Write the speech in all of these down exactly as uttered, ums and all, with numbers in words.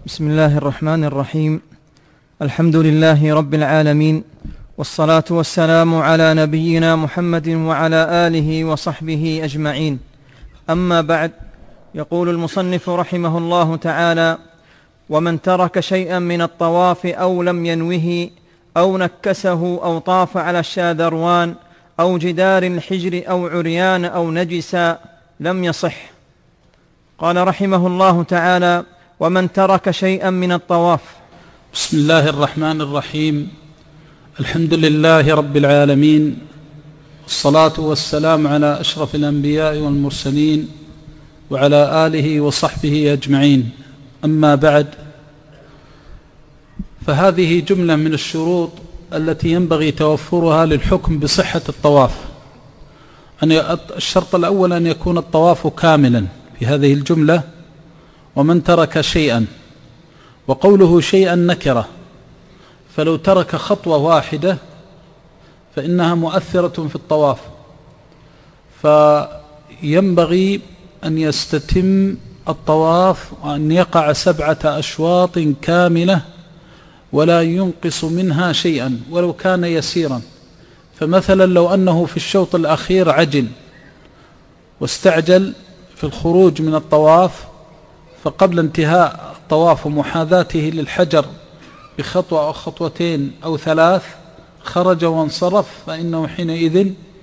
بسم الله الرحمن الرحيم. الحمد لله رب العالمين، والصلاة والسلام على نبينا محمد وعلى آله وصحبه أجمعين. أما بعد، يقول المصنف رحمه الله تعالى: ومن ترك شيئا من الطواف أو لم ينوه أو نكسه أو طاف على الشاذروان أو جدار الحجر أو عريان أو نجسا لم يصح. قال رحمه الله تعالى: ومن ترك شيئا من الطواف. بسم الله الرحمن الرحيم. الحمد لله رب العالمين، والصلاة والسلام على أشرف الأنبياء والمرسلين وعلى آله وصحبه أجمعين. أما بعد، فهذه جملة من الشروط التي ينبغي توفرها للحكم بصحة الطواف. الشرط الأول أن يكون الطواف كاملا في هذه الجملة: ومن ترك شيئا. وقوله شيئا نكرة، فلو ترك خطوة واحدة فإنها مؤثرة في الطواف، فينبغي أن يستتم الطواف وأن يقع سبعة أشواط كاملة ولا ينقص منها شيئا ولو كان يسيرا. فمثلا لو أنه في الشوط الأخير عجل واستعجل في الخروج من الطواف، فقبل انتهاء الطواف ومحاذاته للحجر بخطوة أو خطوتين أو ثلاث خرج وانصرف، فإنه حينئذ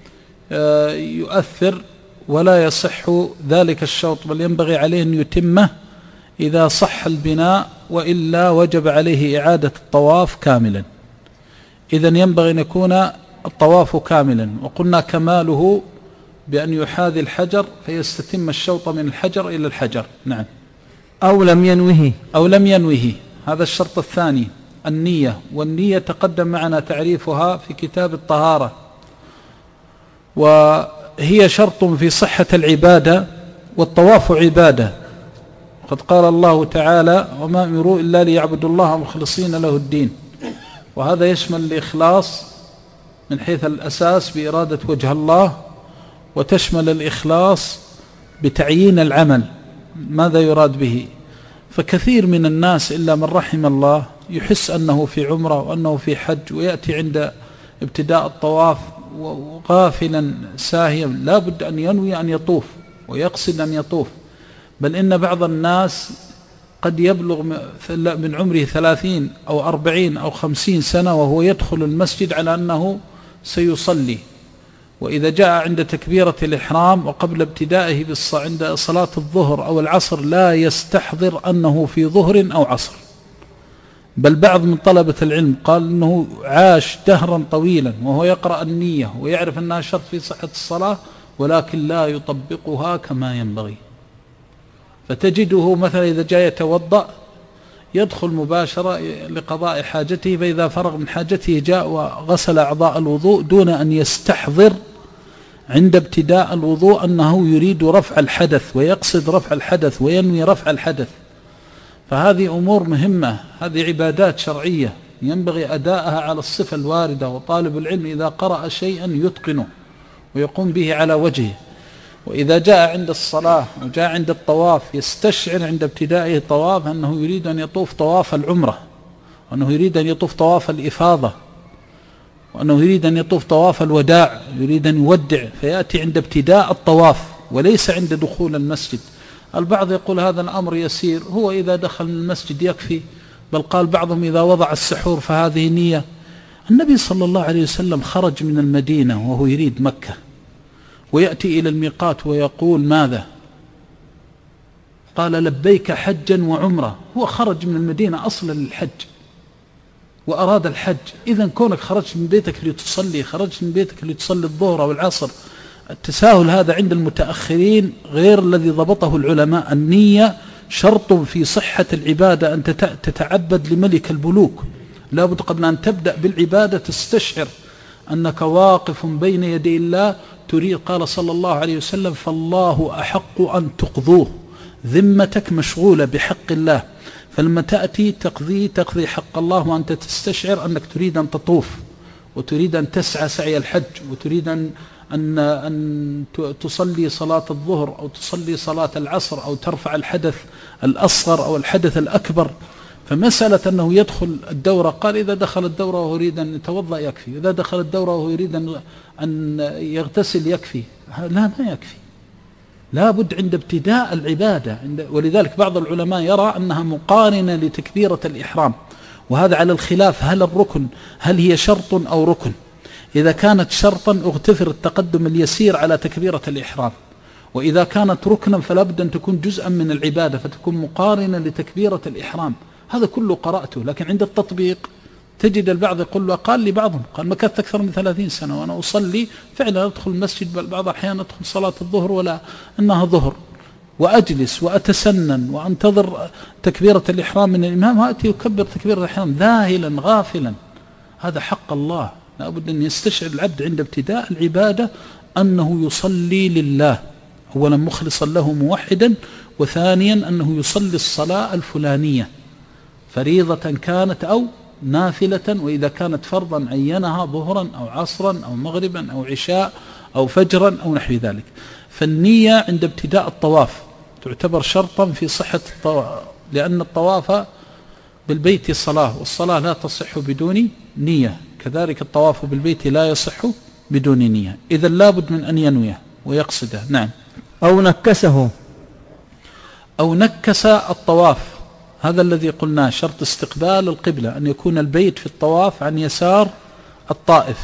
يؤثر ولا يصح ذلك الشوط، بل ينبغي عليه أن يتمه إذا صح البناء، وإلا وجب عليه إعادة الطواف كاملا. إذن ينبغي أن يكون الطواف كاملا، وقلنا كماله بأن يحاذي الحجر فيستتم الشوط من الحجر إلى الحجر. نعم. أو لم ينوه أو لم ينوه هذا الشرط الثاني، النية. والنية تقدم معنا تعريفها في كتاب الطهارة، وهي شرط في صحة العبادة، والطواف عبادة. قد قال الله تعالى: وما أمروا إلا ليعبدوا الله مخلصين له الدين. وهذا يشمل الإخلاص من حيث الأساس بإرادة وجه الله، وتشمل الإخلاص بتعيين العمل ماذا يراد به. فكثير من الناس إلا من رحم الله يحس أنه في عمرة وأنه في حج، ويأتي عند ابتداء الطواف وغافلا ساهيا لا بد أن ينوي أن يطوف ويقصد أن يطوف. بل إن بعض الناس قد يبلغ من عمره ثلاثين أو أربعين أو خمسين سنة وهو يدخل المسجد على أنه سيصلي، وإذا جاء عند تكبيرة الإحرام وقبل ابتدائه عند صلاة الظهر أو العصر لا يستحضر أنه في ظهر أو عصر. بل بعض من طلبة العلم قال أنه عاش دهرا طويلا وهو يقرأ النية ويعرف أنها شرط في صحة الصلاة، ولكن لا يطبقها كما ينبغي. فتجده مثلا إذا جاء يتوضأ يدخل مباشرة لقضاء حاجته، فإذا فرغ من حاجته جاء وغسل أعضاء الوضوء دون أن يستحضر عند ابتداء الوضوء أنه يريد رفع الحدث ويقصد رفع الحدث وينوي رفع الحدث. فهذه أمور مهمة، هذه عبادات شرعية ينبغي أداءها على الصفة الواردة، وطالب العلم إذا قرأ شيئا يتقنه ويقوم به على وجهه. وإذا جاء عند الصلاة وجاء عند الطواف يستشعر عند ابتدائه الطواف أنه يريد أن يطوف طواف العمرة، وأنه يريد أن يطوف طواف الإفاضة، وأنه يريد أن يطوف طواف الوداع، يريد أن يودع، فيأتي عند ابتداء الطواف وليس عند دخول المسجد. البعض يقول هذا الأمر يسير، هو إذا دخل المسجد يكفي. بل قال بعضهم إذا وضع السحور فهذه نية. النبي صلى الله عليه وسلم خرج من المدينة وهو يريد مكة، ويأتي إلى الميقات ويقول ماذا؟ قال لبيك حجا وعمرة. هو خرج من المدينة أصلا للحج وأراد الحج. إذن كونك خرجت من بيتك لتصلي، خرجت من بيتك لتصلي الظهر أو العصر. التساهل هذا عند المتأخرين غير الذي ضبطه العلماء. النية شرط في صحة العبادة، أن تتعبد لملك الملوك. لا بد قبل أن تبدأ بالعبادة تستشعر أنك واقف بين يدي الله تريد. قال صلى الله عليه وسلم: فالله أحق أن تقضوه، ذمتك مشغولة بحق الله. فلما تأتي تقضي تقضي حق الله وأنت تستشعر أنك تريد أن تطوف، وتريد أن تسعى سعي الحج، وتريد أن أن, أن تصلي صلاة الظهر أو تصلي صلاة العصر أو ترفع الحدث الأصغر أو الحدث الأكبر. فمسألة أنه يدخل الدورة، قال إذا دخل الدورة وهو يريد أن يتوضأ يكفي، إذا دخل الدورة وهو يريد أن يغتسل يكفي. لا، ما يكفي، لا بد عند ابتداء العبادة. ولذلك بعض العلماء يرى أنها مقارنة لتكبيرة الإحرام، وهذا على الخلاف هل الركن هل هي شرط أو ركن. إذا كانت شرطا اغتفر التقدم اليسير على تكبيرة الإحرام، وإذا كانت ركنا فلا بد أن تكون جزءا من العبادة فتكون مقارنة لتكبيرة الإحرام. هذا كله قرأته، لكن عند التطبيق تجد البعض يقول له، قال لي بعضهم قال مكثت أكثر من ثلاثين سنة وأنا أصلي فعلا أدخل المسجد بعض الأحيان أدخل صلاة الظهر ولا أنها ظهر، وأجلس وأتسنن وأنتظر تكبيرة الإحرام من الإمام، وأتي يكبر تكبيرة الإحرام ذاهلا غافلا. هذا حق الله، لا بد أن يستشعر العبد عند ابتداء العبادة أنه يصلي لله، أولا مخلصا له موحدا، وثانيا أنه يصلي الصلاة الفلانية فريضة كانت أو نافلة، وإذا كانت فرضا عينها ظهرا أو عصرا أو مغربا أو عشاء أو فجرا أو نحو ذلك. فالنية عند ابتداء الطواف تعتبر شرطا في صحة الطواف، لأن الطواف بالبيت صلاة، والصلاة لا تصح بدون نية، كذلك الطواف بالبيت لا يصح بدون نية. إذا لابد من أن ينويه ويقصده. نعم. أو نكسه، أو نكس الطواف، هذا الذي قلناه شرط استقبال القبلة، أن يكون البيت في الطواف عن يسار الطائف.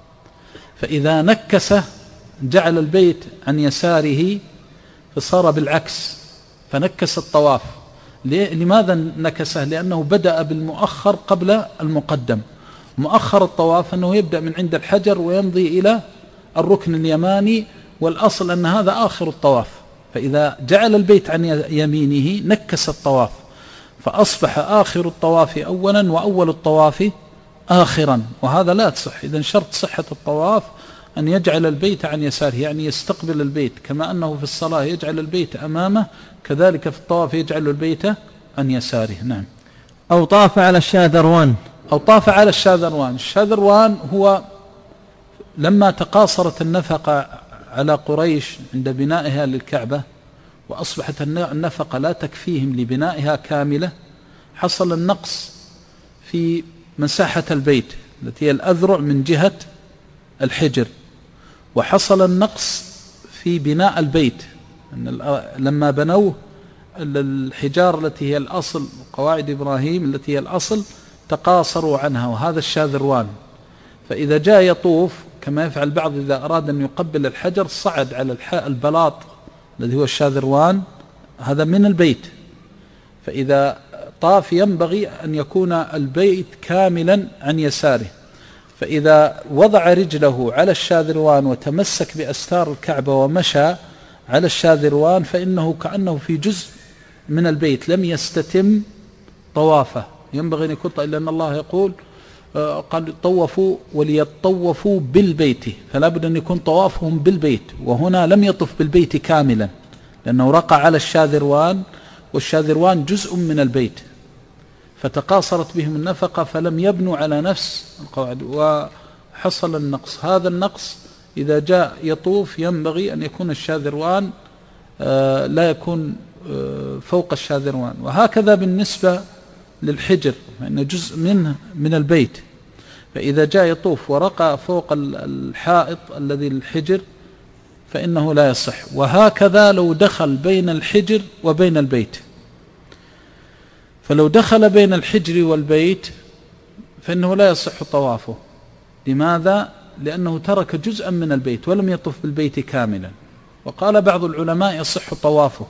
فإذا نكس جعل البيت عن يساره فصار بالعكس، فنكس الطواف. لماذا نكسه؟ لأنه بدأ بالمؤخر قبل المقدم. مؤخر الطواف أنه يبدأ من عند الحجر ويمضي إلى الركن اليماني، والأصل أن هذا آخر الطواف. فإذا جعل البيت عن يمينه نكس الطواف، فأصبح آخر الطواف أولا وأول الطواف آخرا، وهذا لا تصح. إذن شرط صحة الطواف أن يجعل البيت عن يساره، يعني يستقبل البيت، كما أنه في الصلاة يجعل البيت أمامه، كذلك في الطواف يجعل البيت عن يساره. نعم. أو طاف على الشاذروان، أو طاف على الشاذروان. الشاذروان هو لما تقاصرت النفقة على قريش عند بنائها للكعبة، وأصبحت النفقة لا تكفيهم لبنائها كاملة، حصل النقص في مساحة البيت التي هي الأذرع من جهة الحجر، وحصل النقص في بناء البيت لما بنوه الحجار التي هي الأصل، قواعد إبراهيم التي هي الأصل، تقاصروا عنها، وهذا الشاذروان. فإذا جاء يطوف كما يفعل البعض إذا أراد أن يقبل الحجر صعد على البلاط الذي هو الشاذروان، هذا من البيت. فإذا طاف ينبغي أن يكون البيت كاملا عن يساره، فإذا وضع رجله على الشاذروان وتمسك بأستار الكعبة ومشى على الشاذروان فإنه كأنه في جزء من البيت لم يستتم طوافه. ينبغي أن يكون، لأن الله يقول قال طوفوا وليطوفوا بالبيت، فلا بد أن يكون طوافهم بالبيت، وهنا لم يطف بالبيت كاملا لأنه رقى على الشاذروان، والشاذروان جزء من البيت، فتقاصرت بهم النفقة فلم يبنوا على نفس القواعد وحصل النقص. هذا النقص إذا جاء يطوف ينبغي أن يكون الشاذروان لا يكون فوق الشاذروان. وهكذا بالنسبة للحجر، فإن جزء منه من البيت، فإذا جاء يطوف ورقى فوق الحائط الذي للحجر فإنه لا يصح. وهكذا لو دخل بين الحجر وبين البيت، فلو دخل بين الحجر والبيت فإنه لا يصح طوافه. لماذا؟ لأنه ترك جزءا من البيت ولم يطف بالبيت كاملا. وقال بعض العلماء يصح طوافه،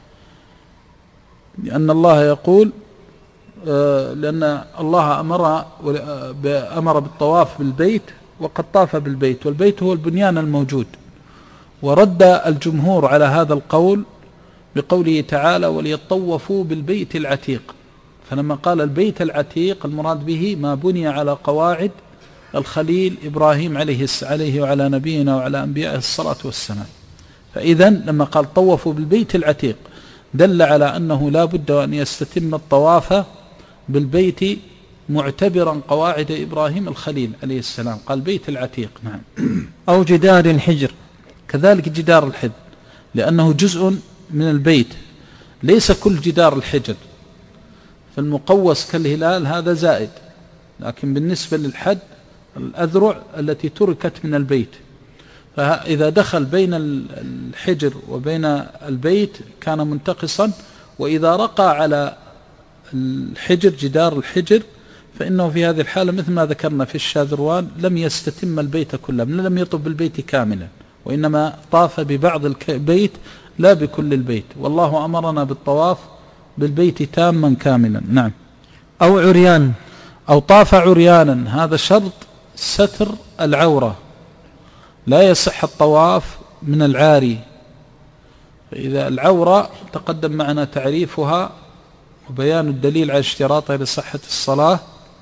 لأن الله يقول لأن الله أمر أمر بالطواف بالبيت وقد طاف بالبيت، والبيت هو البنيان الموجود. ورد الجمهور على هذا القول بقوله تعالى وليطوفوا بالبيت العتيق، فلما قال البيت العتيق المراد به ما بني على قواعد الخليل إبراهيم عليه عليه وعلى نبينا وعلى أنبيائه الصلاة والسلام. فإذا لما قال طوفوا بالبيت العتيق دل على أنه لا بد أن يستتم الطواف بالبيت معتبرا قواعد إبراهيم الخليل عليه السلام، قال بيت العتيق. نعم. أو جدار الحجر، كذلك جدار الحجر لأنه جزء من البيت، ليس كل جدار الحجر، فالمقوس كالهلال هذا زائد، لكن بالنسبة للحد الأذرع التي تركت من البيت، فإذا دخل بين الحجر وبين البيت كان منتقصا، وإذا رقى على الحجر جدار الحجر فإنه في هذه الحالة مثل ما ذكرنا في الشاذروان لم يستتم البيت كله، لم يطف بالبيت كاملا، وإنما طاف ببعض البيت لا بكل البيت، والله أمرنا بالطواف بالبيت تاما كاملا. نعم. أو عريان، أو طاف عريانا، هذا شرط ستر العورة، لا يصح الطواف من العاري. فإذا العورة تقدم معنا تعريفها وبيان الدليل على اشتراطها لصحة الصلاة،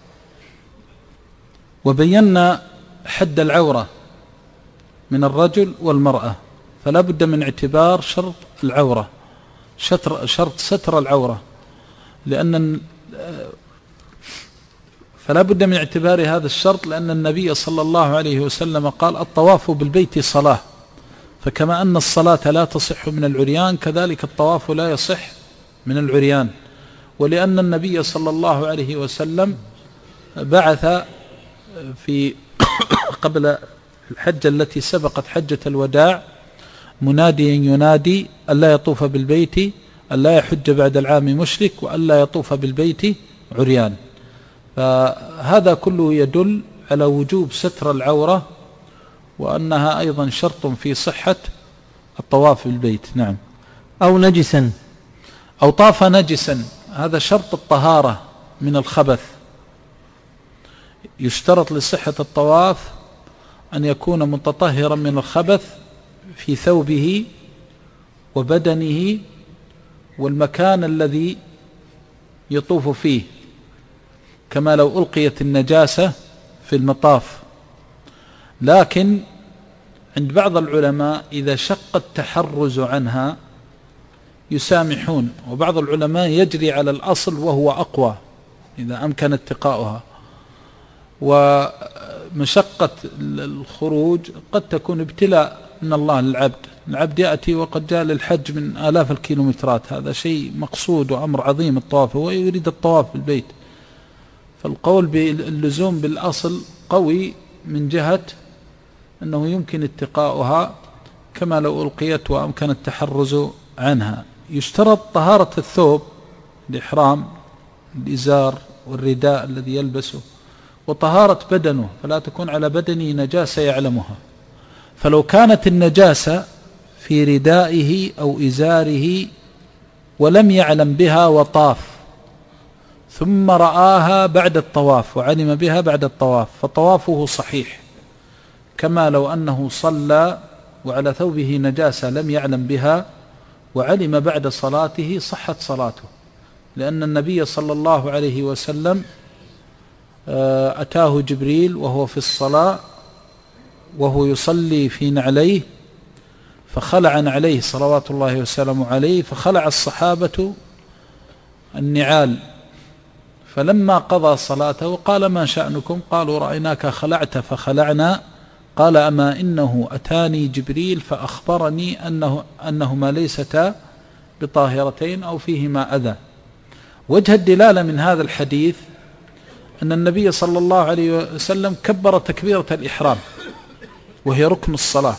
وبينا حد العورة من الرجل والمرأة، فلا بد من اعتبار شرط العورة، شطر شرط ستر العورة، لأن فلا بد من اعتبار هذا الشرط، لأن النبي صلى الله عليه وسلم قال الطواف بالبيت صلاة، فكما أن الصلاة لا تصح من العريان كذلك الطواف لا يصح من العريان، ولأن النبي صلى الله عليه وسلم بعث في قبل الحجة التي سبقت حجة الوداع مناديا ينادي ألا يطوف بالبيت، ألا يحج بعد العام مشرك، وألا يطوف بالبيت عريان. فهذا كله يدل على وجوب ستر العورة، وأنها أيضا شرط في صحة الطواف بالبيت. نعم. أو نجسا، أو طاف نجسا، هذا شرط الطهارة من الخبث، يشترط لصحة الطواف أن يكون متطهرا من الخبث في ثوبه وبدنه والمكان الذي يطوف فيه، كما لو ألقيت النجاسة في المطاف. لكن عند بعض العلماء إذا شق التحرز عنها يسامحون، وبعض العلماء يجري على الأصل وهو أقوى إذا أمكن اتقاؤها. ومشقة الخروج قد تكون ابتلاء من الله للعبد، العبد يأتي وقد جاء للحج من آلاف الكيلومترات، هذا شيء مقصود وأمر عظيم الطواف، هو يريد الطواف بالبيت، فالقول باللزوم بالأصل قوي من جهة أنه يمكن اتقاؤها كما لو ألقيت وأمكن التحرز عنها. يشترط طهارة الثوب، الإحرام، الإزار والرداء الذي يلبسه، وطهارة بدنه، فلا تكون على بدنه نجاسة يعلمها، فلو كانت النجاسة في ردائه أو إزاره ولم يعلم بها وطاف ثم رآها بعد الطواف وعلم بها بعد الطواف فطوافه صحيح، كما لو أنه صلى وعلى ثوبه نجاسة لم يعلم بها وعلم بعد صلاته صحت صلاته، لأن النبي صلى الله عليه وسلم أتاه جبريل وهو في الصلاة وهو يصلي في نعليه فخلع عليه صلوات الله وسلامه عليه، فخلع الصحابة النعال، فلما قضى صلاته قال ما شأنكم؟ قالوا رأيناك خلعت فخلعنا، قال أما إنه أتاني جبريل فأخبرني أنه أنهما ليستا بطاهرتين أو فيهما أذى. وجه الدلالة من هذا الحديث أن النبي صلى الله عليه وسلم كبر تكبيرة الإحرام وهي ركن الصلاة،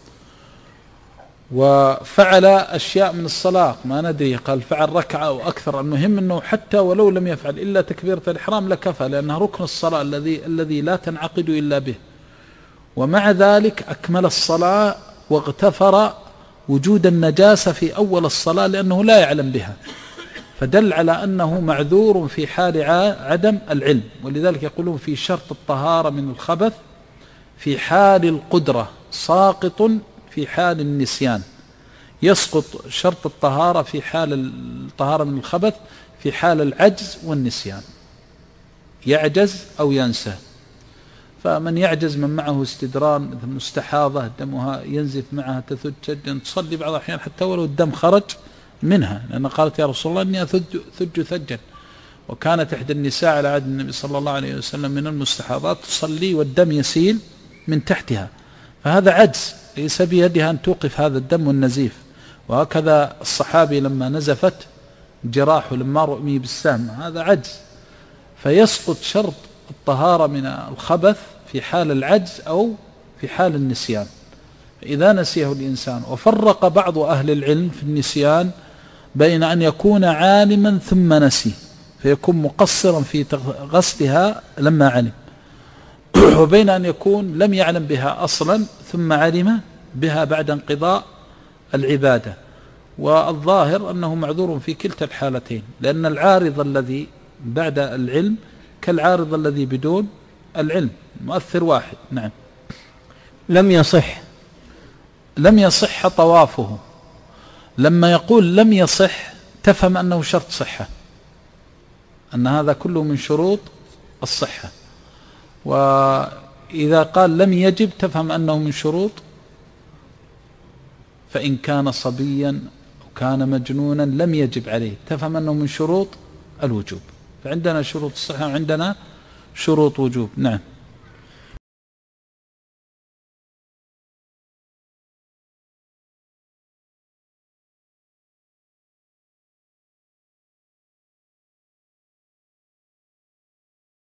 وفعل أشياء من الصلاة ما ندري، قال فعل ركعة أو أكثر، المهم أنه حتى ولو لم يفعل إلا تكبيرة الإحرام لكفى، لأنها ركن الصلاة الذي الذي لا تنعقد إلا به، ومع ذلك أكمل الصلاة واغتفر وجود النجاسة في أول الصلاة لأنه لا يعلم بها، فدل على أنه معذور في حال عدم العلم. ولذلك يقولون في شرط الطهارة من الخبث في حال القدرة ساقط في حال النسيان، يسقط شرط الطهارة في حال الطهارة من الخبث في حال العجز والنسيان، يعجز أو ينسى. فمن يعجز من معه استدران مثل مستحاضة دمها ينزف معها تثج تصلي بعض الأحيان حتى ولو الدم خرج منها، لأن قالت يا رسول الله إني أثج ثج ثجا، وكانت إحدى النساء على عهد النبي صلى الله عليه وسلم من المستحاضات تصلي والدم يسيل من تحتها، فهذا عجز، ليس بيدها أن توقف هذا الدم والنزيف. وهكذا الصحابي لما نزفت جراحه لما رؤمي بالسهم، هذا عجز، فيسقط شرط الطهارة من الخبث في حال العجز أو في حال النسيان. إذا نسيه الإنسان، وفرق بعض أهل العلم في النسيان بين أن يكون عالما ثم نسي فيكون مقصرا في غسلها لما علم، وبين أن يكون لم يعلم بها أصلا ثم علم بها بعد انقضاء العبادة. والظاهر أنه معذور في كلتا الحالتين، لأن العارض الذي بعد العلم كالعارض الذي بدون العلم، مؤثر واحد. نعم. لم يصح لم يصح طوافه. لما يقول لم يصح تفهم أنه شرط صحة، أن هذا كله من شروط الصحة. وإذا قال لم يجب تفهم أنه من شروط، فإن كان صبيا أو كان مجنونا لم يجب عليه، تفهم أنه من شروط الوجوب. فعندنا شروط الصحة وعندنا شروط وجوب. نعم.